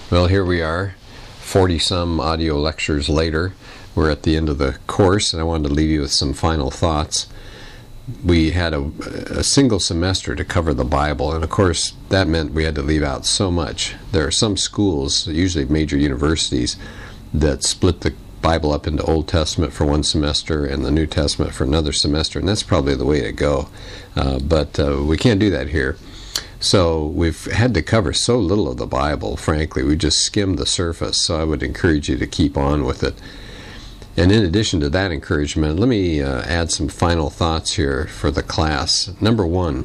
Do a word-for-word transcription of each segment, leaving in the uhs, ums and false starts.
Well, here we are, forty-some audio lectures later. We're at the end of the course, and I wanted to leave you with some final thoughts. We had a, a single semester to cover the Bible, and of course that meant we had to leave out so much. There are some schools, usually major universities, that split the Bible up into Old Testament for one semester and the New Testament for another semester, and that's probably the way to go. Uh, but uh, we can't do that here. So we've had to cover so little of the Bible, frankly. We just skimmed the surface, so I would encourage you to keep on with it. And in addition to that encouragement, let me uh, add some final thoughts here for the class. Number one,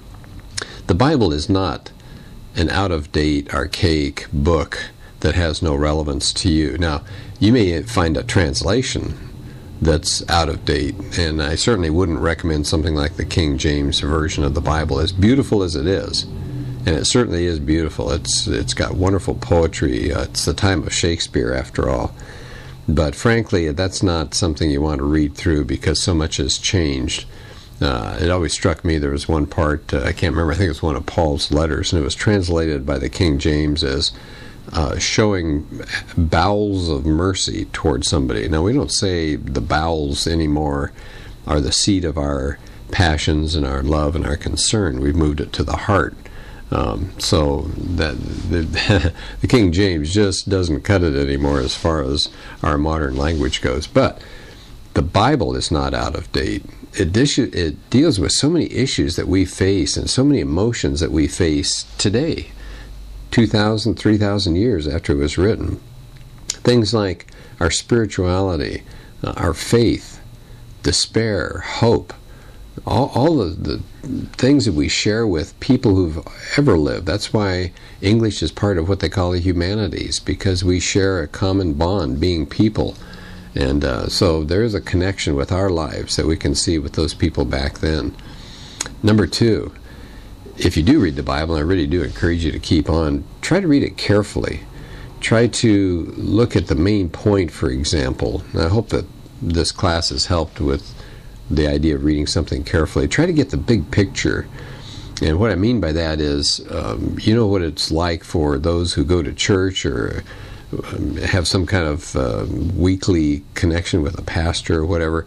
the Bible is not an out-of-date, archaic book that has no relevance to you. Now, you may find a translation that's out of date, and I certainly wouldn't recommend something like the King James Version of the Bible, as beautiful as it is. And it certainly is beautiful. It's it's got wonderful poetry. Uh, it's the time of Shakespeare, after all. But frankly, that's not something you want to read through because so much has changed. Uh, it always struck me, there was one part, uh, I can't remember, I think it was one of Paul's letters, and it was translated by the King James as uh, showing bowels of mercy towards somebody. Now, we don't say the bowels anymore are the seat of our passions and our love and our concern. We've moved it to the heart. Um, so that the, the King James just doesn't cut it anymore as far as our modern language goes. But the Bible is not out of date. It, it deals with so many issues that we face and so many emotions that we face today, two thousand, three thousand years after it was written. Things like our spirituality, uh, our faith, despair, hope, all, all the, the things that we share with people who've ever lived. That's why English is part of what they call the humanities, because we share a common bond, being people. And uh, so there is a connection with our lives that we can see with those people back then. Number two, if you do read the Bible, and I really do encourage you to keep on, try to read it carefully. Try to look at the main point, for example. And I hope that this class has helped with the idea of reading something carefully. Try to get the big picture. And what I mean by that is, um, you know what it's like for those who go to church or um, have some kind of uh, weekly connection with a pastor or whatever.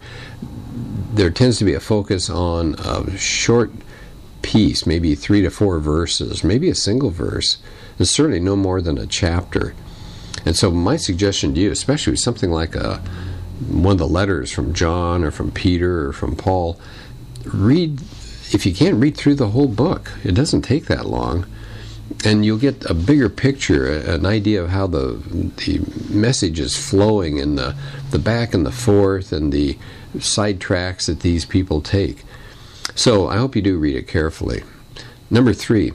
There tends to be a focus on a short piece, maybe three to four verses, maybe a single verse, and certainly no more than a chapter. And so my suggestion to you, especially with something like a one of the letters from John or from Peter or from Paul, read, if you can't read through the whole book, it doesn't take that long, and you'll get a bigger picture, an idea of how the the message is flowing in the, the back and the forth and the side tracks that these people take. So I hope you do read it carefully. Number three,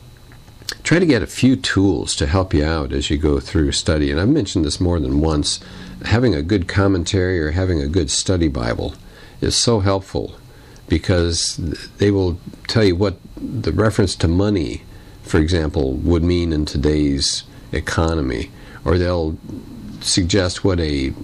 try to get a few tools to help you out as you go through study. And I've mentioned this more than once. Having a good commentary or having a good study Bible is so helpful, because they will tell you what the reference to money, for example, would mean in today's economy, or they'll suggest what a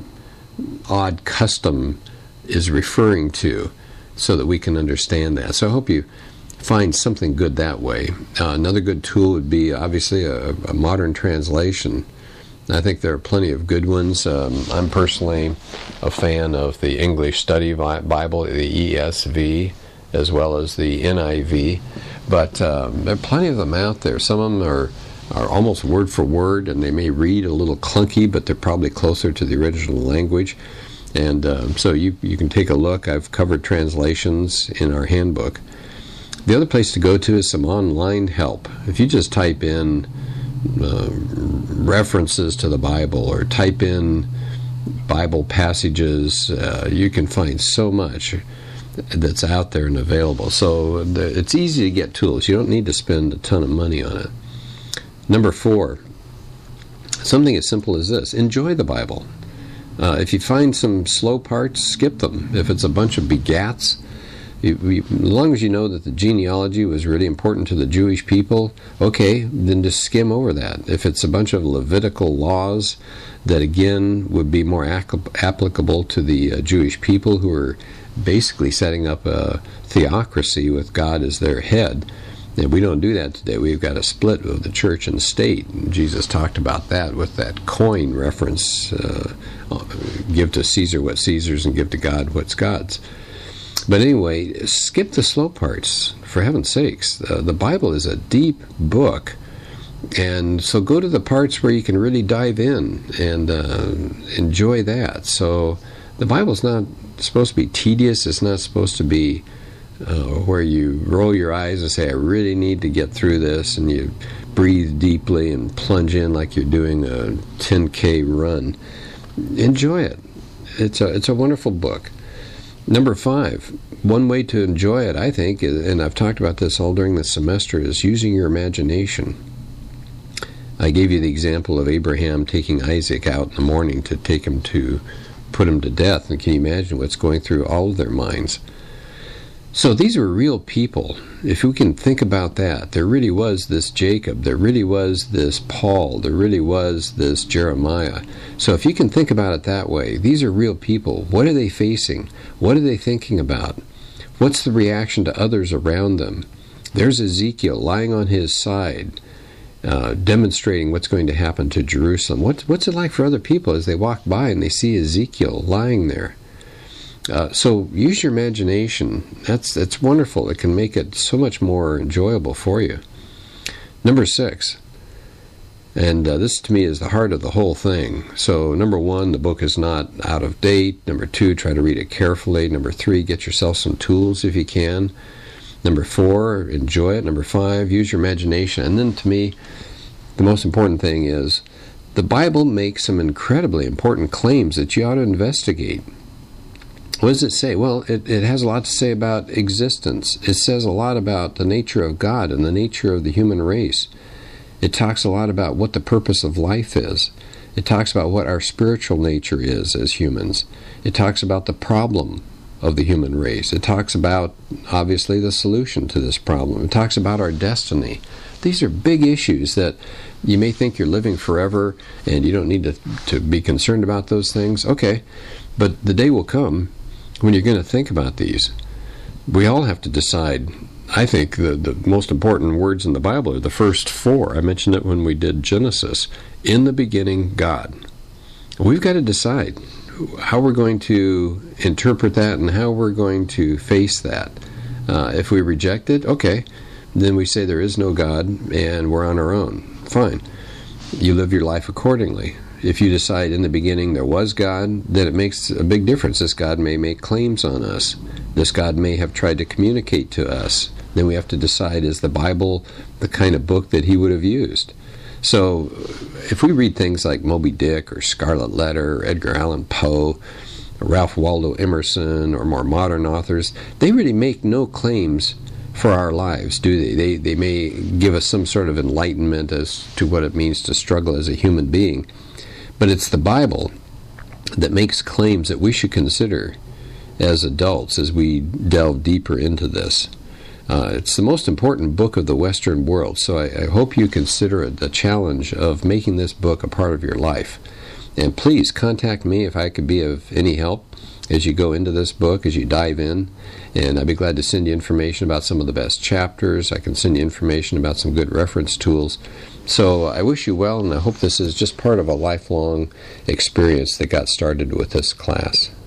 odd custom is referring to so that we can understand that. So I hope you find something good that way. Uh, another good tool would be obviously a, a modern translation. I think there are plenty of good ones. Um, I'm personally a fan of the English Study Bible, the E S V, as well as the N I V. But um, there are plenty of them out there. Some of them are, are almost word for word, and they may read a little clunky, but they're probably closer to the original language. And um, so you, you can take a look. I've covered translations in our handbook. The other place to go to is some online help. If you just type in uh, references to the Bible or type in Bible passages, uh, you can find so much that's out there and available. So the, it's easy to get tools. You don't need to spend a ton of money on it. Number four, something as simple as this. Enjoy the Bible. Uh, if you find some slow parts, skip them. If it's a bunch of begats, you, you, as long as you know that the genealogy was really important to the Jewish people, okay, then just skim over that. If it's a bunch of Levitical laws that, again, would be more ac- applicable to the uh, Jewish people who are basically setting up a theocracy with God as their head, And we don't do that today. We've got a split of the church and state. And Jesus talked about that with that coin reference. Uh, give to Caesar what's Caesar's and give to God what's God's. But anyway, skip the slow parts, for heaven's sakes. Uh, the Bible is a deep book. And so go to the parts where you can really dive in and uh, enjoy that. So the Bible's not supposed to be tedious. It's not supposed to be uh, where you roll your eyes and say, I really need to get through this, and you breathe deeply and plunge in like you're doing a ten K run. Enjoy it. It's a, it's a wonderful book. Number five, one way to enjoy it, I think, and I've talked about this all during the semester, is using your imagination. I gave you the example of Abraham taking Isaac out in the morning to take him to put him to death. And can you imagine what's going through all of their minds? So these were real people. If we can think about that, there really was this Jacob, there really was this Paul, there really was this Jeremiah. So if you can think about it that way, these are real people. What are they facing? What are they thinking about? What's the reaction to others around them? There's Ezekiel lying on his side, Uh, demonstrating what's going to happen to Jerusalem. What, what's it like for other people as they walk by and they see Ezekiel lying there? Uh, so use your imagination. That's that's wonderful. It can make it so much more enjoyable for you. Number six, and uh, this to me is the heart of the whole thing. So number one, the book is not out of date. Number two, try to read it carefully. Number three, get yourself some tools if you can. Number four, enjoy it. Number five, use your imagination. And then to me, the most important thing is the Bible makes some incredibly important claims that you ought to investigate. What does it say? Well, it, it has a lot to say about existence. It says a lot about the nature of God and the nature of the human race. It talks a lot about what the purpose of life is. It talks about what our spiritual nature is as humans. It talks about the problem of the human race. It talks about, obviously, the solution to this problem. It talks about our destiny. These are big issues that you may think you're living forever and you don't need to, to be concerned about those things. Okay, but the day will come when you're going to think about these. We all have to decide. I think the, the most important words in the Bible are the first four. I mentioned it when we did Genesis. In the beginning, God. We've got to decide how we're going to interpret that and how we're going to face that. Uh, if we reject it, okay, then we say there is no God and we're on our own. Fine. You live your life accordingly. If you decide in the beginning there was God, then it makes a big difference. This God may make claims on us. This God may have tried to communicate to us. Then we have to decide, is the Bible the kind of book that he would have used? So if we read things like Moby Dick or Scarlet Letter or Edgar Allan Poe, or Ralph Waldo Emerson, or more modern authors, they really make no claims for our lives, do they? They, they may give us some sort of enlightenment as to what it means to struggle as a human being. But it's the Bible that makes claims that we should consider as adults as we delve deeper into this. Uh, it's the most important book of the Western world, so I, I hope you consider it the challenge of making this book a part of your life. And please contact me if I could be of any help as you go into this book, as you dive in. And I'd be glad to send you information about some of the best chapters. I can send you information about some good reference tools. So I wish you well, and I hope this is just part of a lifelong experience that got started with this class.